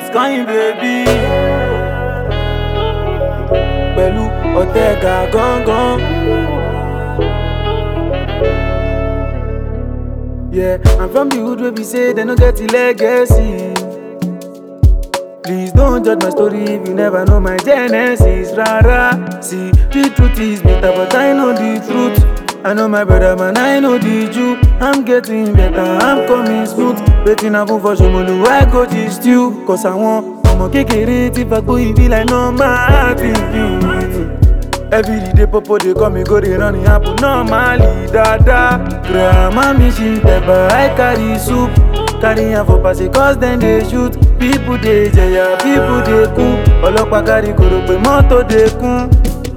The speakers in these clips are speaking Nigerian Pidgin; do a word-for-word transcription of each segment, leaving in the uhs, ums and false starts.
Bitcoin baby. Pẹ̀lú Ortega gangan. Yeah, I'm from the hood where we say they no get the legacy. Please don't judge my story if you never know my genesis. Rara, see, the truth is bitter, but I know the truth. I know my brother, man, I know the Jew. I'm getting better, I'm coming smooth. Waiting up for Shomolu, I go to stew. Cause I want, I'm a kekere, if I go, it be like no matter. Every day, popo, they come, me go, they run, it happen normally, dada. Grandma, me, she never, I carry soup. Carry her for pass, cause then they shoot. People, they jaya, people, they cool. Olopa carry koro, pe moto, they cool.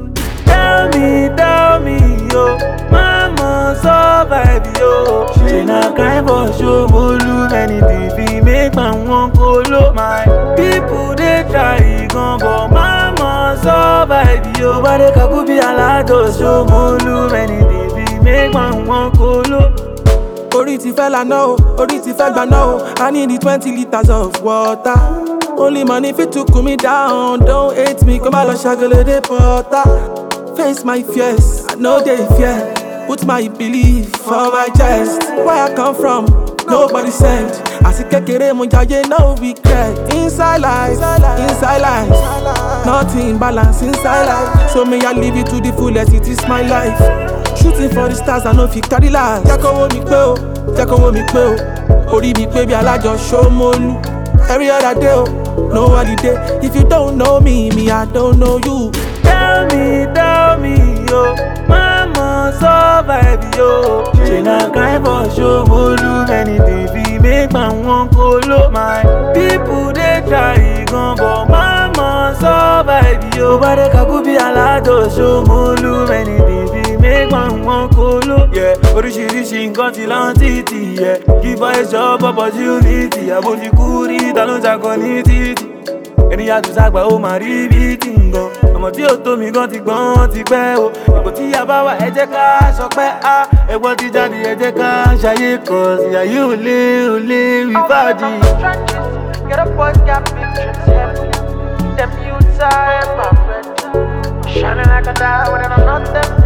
Tell me, tell me, yo, mama survive, yo. She not cry for show, bolu, anything, fi make man one colo. My people, they try, gon' but mama survive, yo. Bade kakubi alato, show, bolu, anything, fi make man one colo. Ori ti fẹ́ lànà o, orí ti fẹ́ gbaná o. I need the twenty litres of water. Only money fit to cool me down. Don't hate me, come on, shagole de porta. Face my fears, I know they fear. Put my belief for my chest. Where I come from, nobody sent. Asi kekere mo jaye, no regret. Inside life, inside life, nothing balance inside life. So may I live it to the fullest, it is my life. Shooting for the stars, I know if you carry life. Jẹ́kọ̀ wo mi pé o, jẹ́kọ̀ wo mi pé o. Orí mi pé bí alájọ Ṣómólú. Every other day o, no holiday. If you don't know me, me I don't know you. Tell me, tell me, yo, mama survive, yo. She not cry for Ṣómólú, anything fi make man one colo. My people they try, gon' but mama survive, yo. Bade kakubi alato Ṣómólú, anything fi make man one colo. Yeah, oríṣiríṣi nǹkan ti láǹtìtì, yeah. Give us job opportunity, àbójú kúrí, ta ló ń jagun ní títì. Ènìyàn tún ságbà ó máa rí bí tí ń gan. Ọmọ tí ó tó mi gan ti gbọ́n ti pẹ́ o. Ipò tí a bá wà ẹ jẹ́ ká ṣọpẹ́ á. Ẹ̀gbọ́n ti jáde ẹ jẹ́ ká ṣayé kan. Ìyáyé ò lé ò lé wí fàájì. Get up, boys, got big trips, yeah. Them youths are my friend. Shining like a diamond and I'm not them.